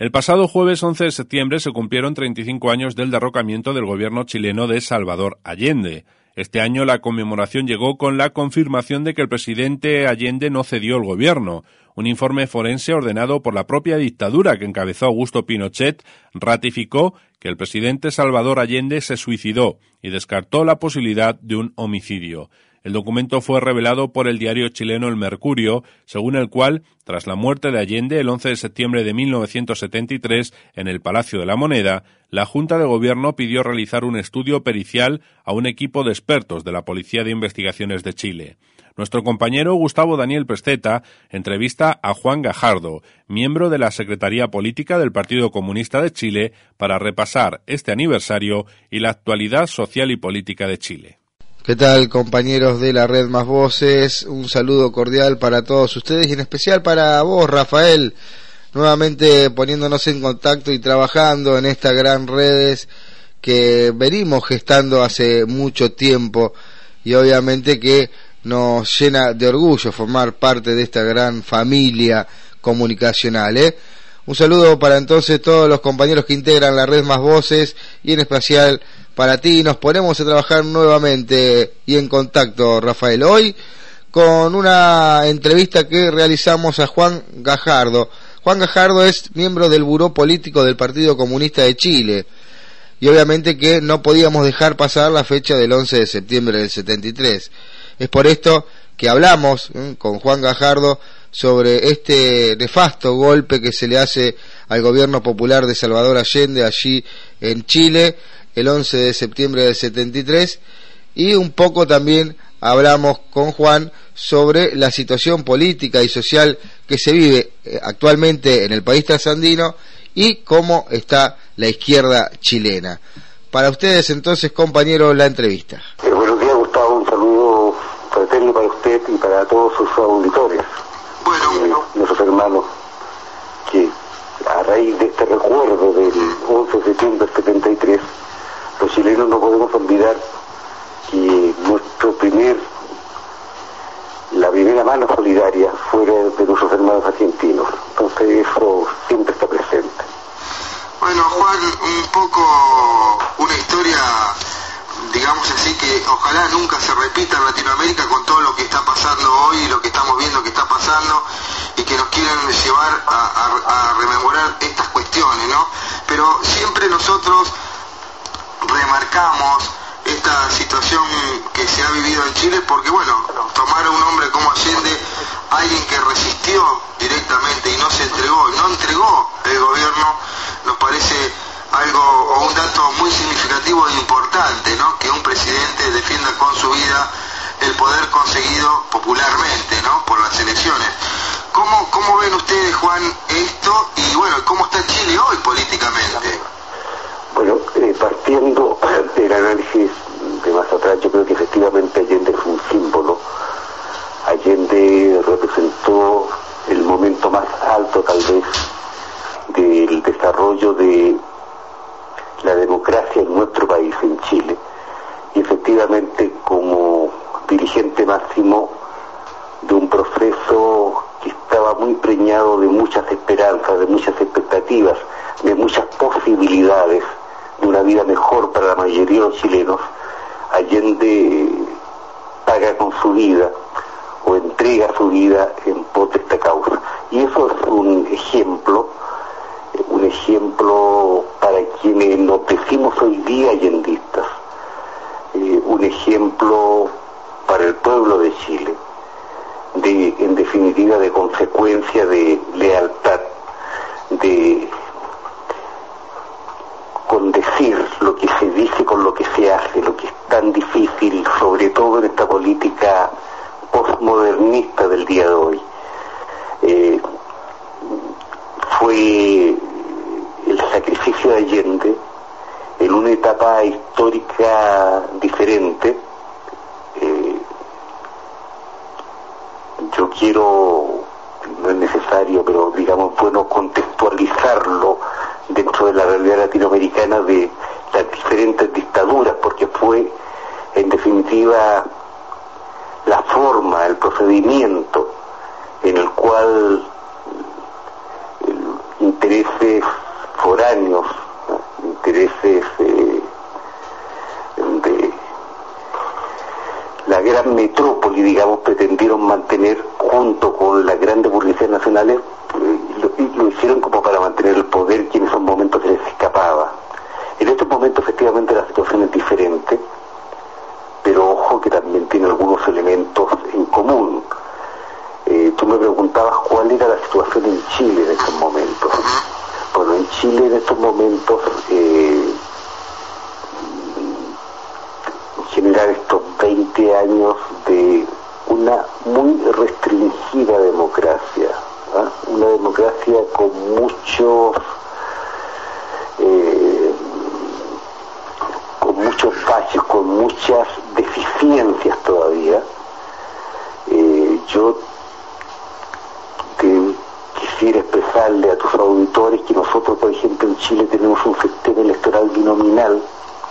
El pasado jueves 11 de septiembre se cumplieron 35 años del derrocamiento del gobierno chileno de Salvador Allende. Este año la conmemoración llegó con la confirmación de que el presidente Allende no cedió el gobierno. Un informe forense ordenado por la propia dictadura que encabezó Augusto Pinochet ratificó que el presidente Salvador Allende se suicidó y descartó la posibilidad de un homicidio. El documento fue revelado por el diario chileno El Mercurio, según el cual, tras la muerte de Allende el 11 de septiembre de 1973 en el Palacio de la Moneda, la Junta de Gobierno pidió realizar un estudio pericial a un equipo de expertos de la Policía de Investigaciones de Chile. Nuestro compañero Gustavo Daniel Pesteta entrevista a Juan Gajardo, miembro de la Secretaría Política del Partido Comunista de Chile, para repasar este aniversario y la actualidad social y política de Chile. ¿Qué tal, compañeros de la Red Más Voces? Un saludo cordial para todos ustedes y en especial para vos, Rafael, nuevamente poniéndonos en contacto y trabajando en estas gran redes que venimos gestando hace mucho tiempo y obviamente que nos llena de orgullo formar parte de esta gran familia comunicacional, Un saludo para entonces todos los compañeros que integran la Red Más Voces y en especial para ti. Nos ponemos a trabajar nuevamente y en contacto, Rafael, hoy con una entrevista que realizamos a Juan Gajardo. Juan Gajardo es miembro del Buró Político del Partido Comunista de Chile y obviamente que no podíamos dejar pasar la fecha del 11 de septiembre del 73. Es por esto que hablamos con Juan Gajardo sobre este nefasto golpe que se le hace al gobierno popular de Salvador Allende allí en Chile el 11 de septiembre del 73 y un poco también hablamos con Juan sobre la situación política y social que se vive actualmente en el país trasandino y cómo está la izquierda chilena. Para ustedes entonces, compañeros, la entrevista. Buenos días, Gustavo, un saludo fraterno para usted y para todos sus auditores. Bueno, nuestros hermanos que a raíz de este recuerdo del 11 de septiembre del 73, los chilenos no podemos olvidar que la primera mano solidaria fuera de nuestros hermanos argentinos. Entonces eso siempre está presente. Bueno, Juan, un poco una historia, digamos así, que ojalá nunca se repita en Latinoamérica con todo lo que está pasando hoy, lo que estamos viendo que está pasando y que nos quieren llevar a rememorar estas cuestiones, ¿no? Pero siempre nosotros remarcamos esta situación que se ha vivido en Chile porque, bueno, tomar a un hombre como Allende, alguien que resistió directamente y no se entregó, no entregó el gobierno, nos parece algo o un dato muy significativo e importante, ¿no? Que un presidente defienda con su vida el poder conseguido popularmente, ¿no? Por las elecciones. ¿Cómo ven ustedes, Juan, esto? Y bueno, ¿cómo está Chile hoy políticamente? Bueno, partiendo del análisis de más atrás, yo creo que efectivamente Allende es un símbolo. Allende representó el momento más alto, tal vez, del desarrollo de la democracia en nuestro país, en Chile. Y efectivamente, como dirigente máximo de un proceso que estaba muy preñado de muchas esperanzas, de muchas expectativas, de muchas posibilidades de una vida mejor para la mayoría de los chilenos, Allende paga con su vida o entrega su vida en pos de esta causa. Y eso es un ejemplo para quienes nos decimos hoy día allendistas, un ejemplo para el pueblo de Chile, en definitiva de consecuencia, de lealtad, con decir lo que se dice con lo que se hace, lo que es tan difícil, sobre todo en esta política postmodernista del día de hoy. Fue el sacrificio de Allende en una etapa histórica diferente. Yo quiero, no es necesario, pero digamos, bueno, contextualizarlo dentro de la realidad latinoamericana de las diferentes dictaduras, porque fue, en definitiva, la forma, el procedimiento en el cual intereses foráneos, intereses de la gran metrópoli, digamos, pretendieron mantener junto con las grandes burguesías nacionales, lo hicieron como para mantener el poder, que en esos momentos se les escapaba. En estos momentos efectivamente la situación es diferente, pero ojo que también tiene algunos elementos en común. Tú me preguntabas cuál era la situación en Chile en estos momentos. Bueno, en Chile en estos momentos, en general estos 20 años de una muy restringida democracia, una democracia con muchos fallos, con muchas deficiencias todavía. Yo quisiera expresarle a tus auditores que nosotros, por ejemplo, en Chile tenemos un sistema electoral binominal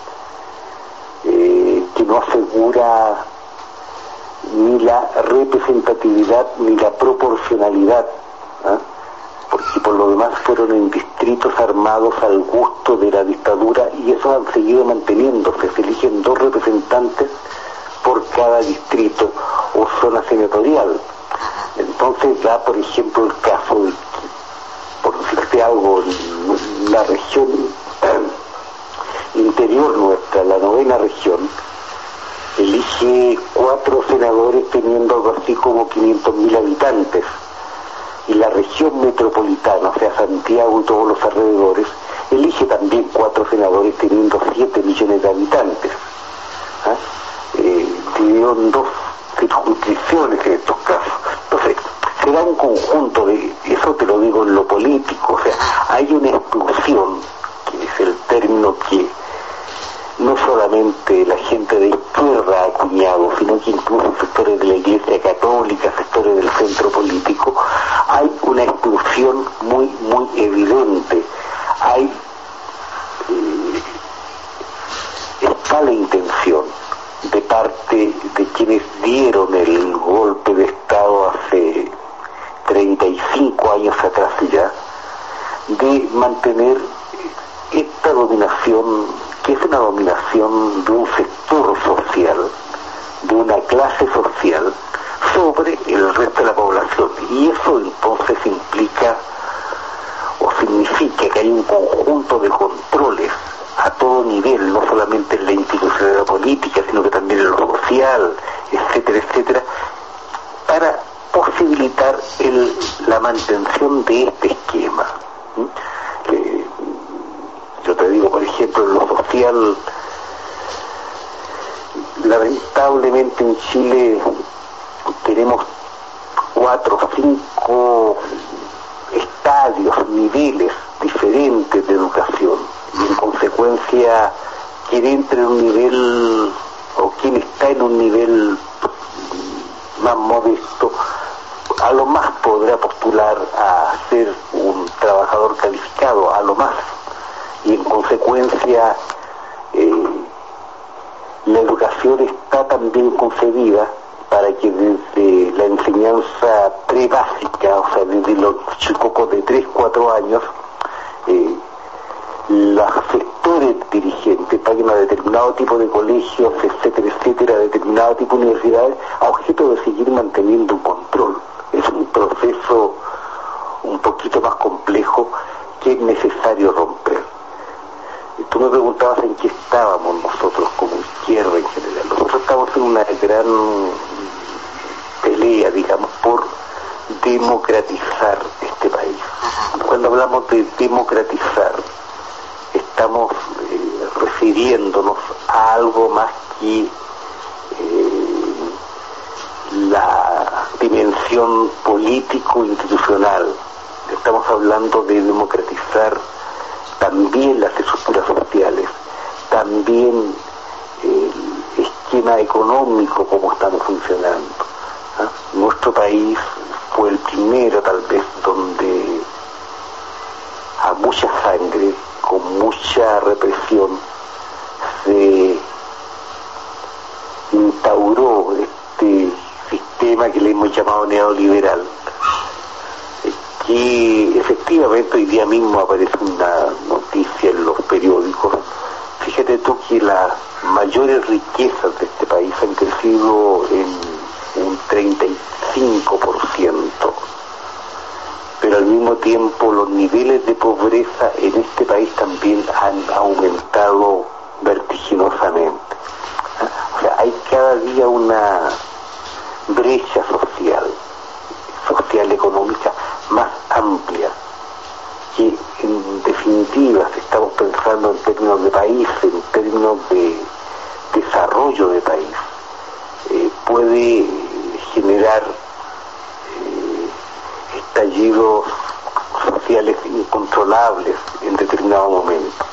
que no asegura ni la representatividad ni la proporcionalidad, porque por lo demás fueron en distritos armados al gusto de la dictadura, y eso han seguido manteniéndose. Se eligen 2 representantes por cada distrito o zona senatorial. Entonces da, por ejemplo, el caso de, por decirte algo, la región interior nuestra, la 9ª región, elige 4 senadores teniendo algo así como 500.000 habitantes, y la región metropolitana, o sea Santiago y todos los alrededores, elige también 4 senadores teniendo 7 millones de habitantes. Dividieron 2 circunscripciones en estos casos. Entonces se da un conjunto de, eso te lo digo en lo político, o sea, hay una exclusión, que es el término que no solamente la gente de izquierda ha acuñado, sino que incluso sectores de la Iglesia Católica, sectores del centro político, hay una exclusión muy, muy evidente. Está la intención de parte de quienes dieron el golpe de Estado hace 35 años atrás ya, de mantener esta dominación, que es una dominación de un sector social, de una clase social, sobre el resto de la población. Y eso entonces implica o significa que hay un conjunto de controles a todo nivel, no solamente en la institucionalidad política, sino que también en lo social, etcétera, etcétera, para posibilitar la mantención de este esquema. Yo te digo, por ejemplo, en lo social, lamentablemente en Chile tenemos 4 o 5 estadios, niveles diferentes de educación, y en consecuencia quien entre en un nivel o quien está en un nivel más modesto a lo más podrá postular a ser un trabajador calificado, a lo más, y en consecuencia la educación está también concebida para que desde la enseñanza prebásica, o sea, desde los chicos de 3-4 años, los sectores dirigentes paguen a determinado tipo de colegios, etcétera, etcétera, a determinado tipo de universidades, a objeto de seguir manteniendo un control. Es un proceso un poquito más complejo que es necesario romper. Tú me preguntabas en qué estábamos nosotros como izquierda en general. Nosotros estamos en una gran pelea, digamos, por democratizar este país. Cuando hablamos de democratizar, estamos refiriéndonos a algo más que la dimensión político-institucional. Estamos hablando de democratizar también las estructuras sociales, también el esquema económico, como estamos funcionando. Nuestro país fue el primero, tal vez, donde a mucha sangre, con mucha represión, se instauró este sistema que le hemos llamado neoliberal, que que efectivamente hoy día mismo aparece una noticia en los periódicos. Fíjate tú que las mayores riquezas de este país han crecido en un 35%, pero al mismo tiempo los niveles de pobreza en este país también han aumentado vertiginosamente. O sea, hay cada día una brecha social económica más amplia, que en definitiva, si estamos pensando en términos de país, en términos de desarrollo de país, puede generar estallidos sociales incontrolables en determinado momento.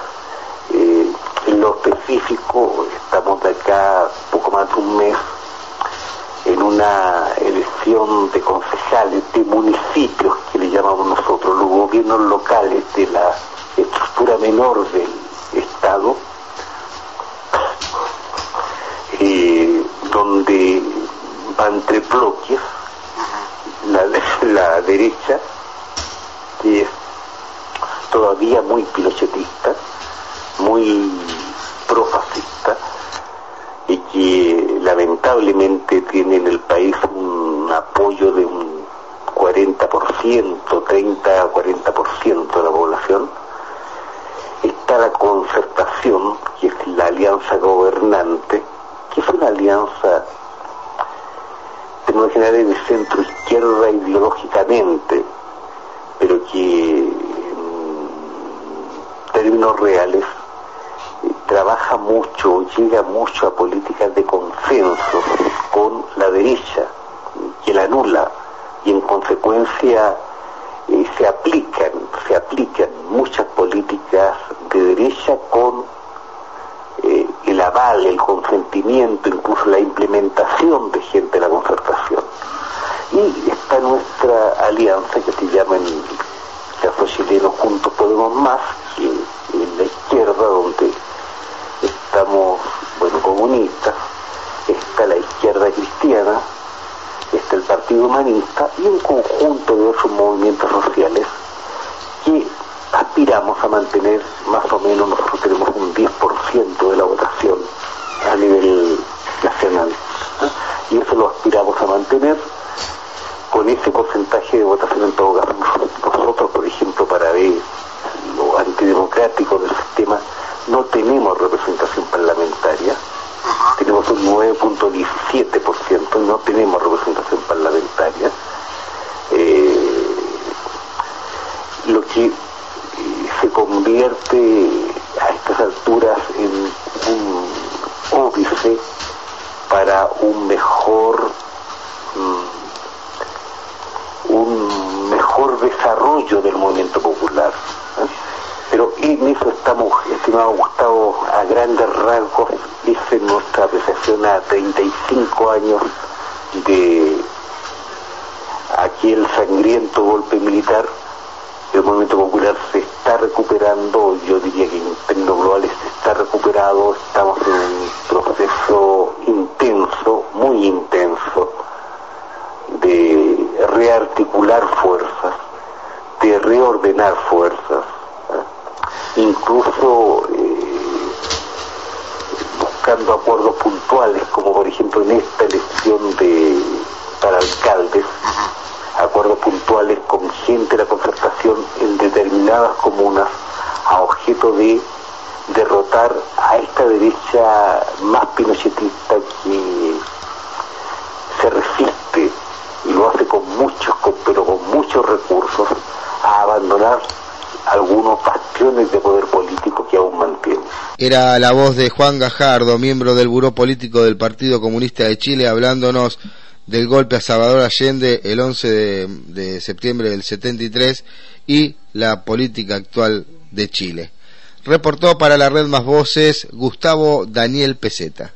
En lo específico, estamos de acá poco más de un mes en una elección de concejales de municipios, que le llamamos nosotros, los gobiernos locales de la estructura menor del Estado, donde va entre bloques la derecha, que es todavía muy pinochetista, muy profascista, y que lamentablemente tiene en el país un apoyo de un 40%, 30 a 40% de la población. Está la Concertación, que es la alianza gobernante, que es una alianza en general de centro izquierda ideológicamente, pero que en términos reales trabaja mucho, llega mucho a políticas de consenso con la derecha, que la anula, y en consecuencia se aplican muchas políticas de derecha con el aval, el consentimiento, incluso la implementación de gente de la Concertación. Y está nuestra alianza, que se llama en el caso chileno Juntos Podemos Más, que en la izquierda, donde estamos, comunistas, está la izquierda cristiana, está el Partido Humanista y un conjunto de otros movimientos sociales que aspiramos a mantener más o menos. Nosotros tenemos un 10% de la votación a nivel nacional, y eso lo aspiramos a mantener. Con ese porcentaje de votación, en todo caso, nosotros, por ejemplo, para ver lo antidemocrático del sistema, no tenemos representación parlamentaria. Tenemos un 9.17% y no tenemos representación parlamentaria, lo que se convierte a estas alturas en un óbice para un mejor desarrollo del movimiento popular. Pero en eso estamos, estimado Gustavo, a grandes rasgos. Esa es nuestra apreciación a 35 años de aquel sangriento golpe militar. El movimiento popular se está recuperando, yo diría que en términos globales se está recuperado. Estamos en un proceso intenso, muy intenso, de rearticular fuerzas, de reordenar fuerzas, incluso buscando acuerdos puntuales, como por ejemplo en esta elección para alcaldes, acuerdos puntuales con gente de la Concertación en determinadas comunas, a objeto de derrotar a esta derecha más pinochetista, que se resiste, y lo hace pero con muchos recursos, a abandonar algunos bastiones de poder político que aún mantiene. Era la voz de Juan Gajardo, miembro del Buró Político del Partido Comunista de Chile, hablándonos del golpe a Salvador Allende el 11 de septiembre del 73 y la política actual de Chile. Reportó para la Red Más Voces Gustavo Daniel Peseta.